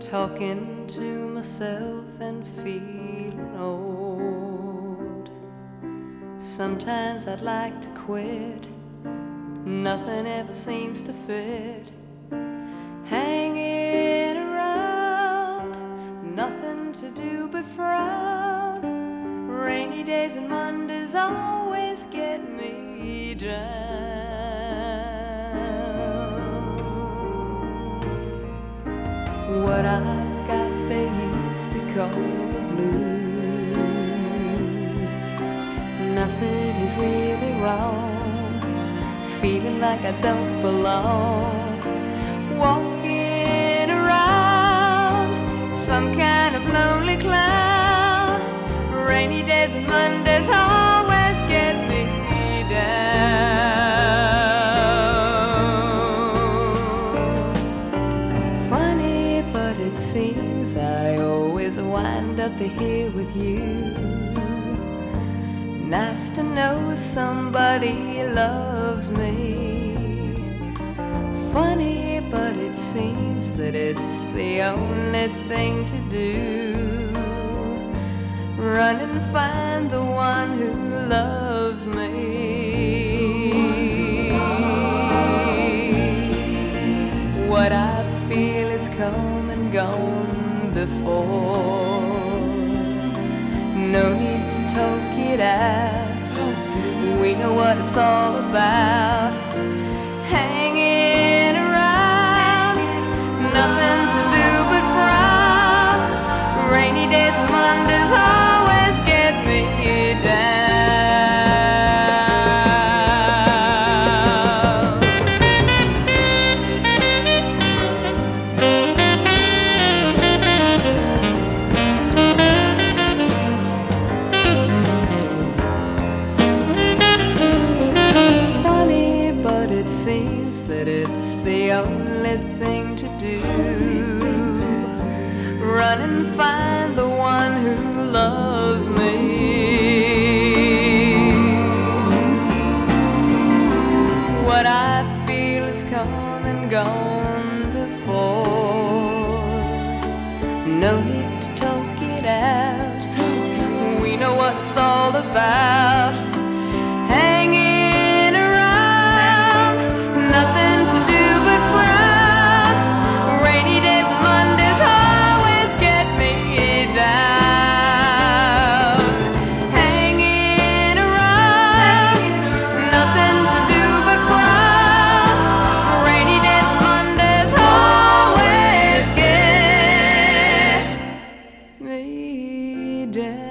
talking to myself and feeling old. Sometimes I'd like to quit, nothing ever seems to fit. Hanging around, nothing to do but frown. Rainy days and Mondays always get me down. What I've got they used to call the blues. Nothing is really wrong, feeling like I don't belong. Walking around, some kind of lonely cloud. Rainy days and Mondays always get me down. Funny, but it seems I always wind up here with you. Nice to know somebody loves me. Funny, but it seems that it's the only thing to do. Run and find the one who loves me. What I feel is come and gone before. No need to talk it out, we know what it's all about. Hanging around, nothing to do but frown. Rainy days and Mondays always get me down. Funny, but it seems that it's the only thing to do. Run and find the one who loves me. What I feel is come and gone before. No need to talk it out, we know what it's all about. Hanging around, nothing to do but frown. Rainy days and Mondays always get me down. Hanging around, nothing to do but frown. Rainy days and Mondays always get me down.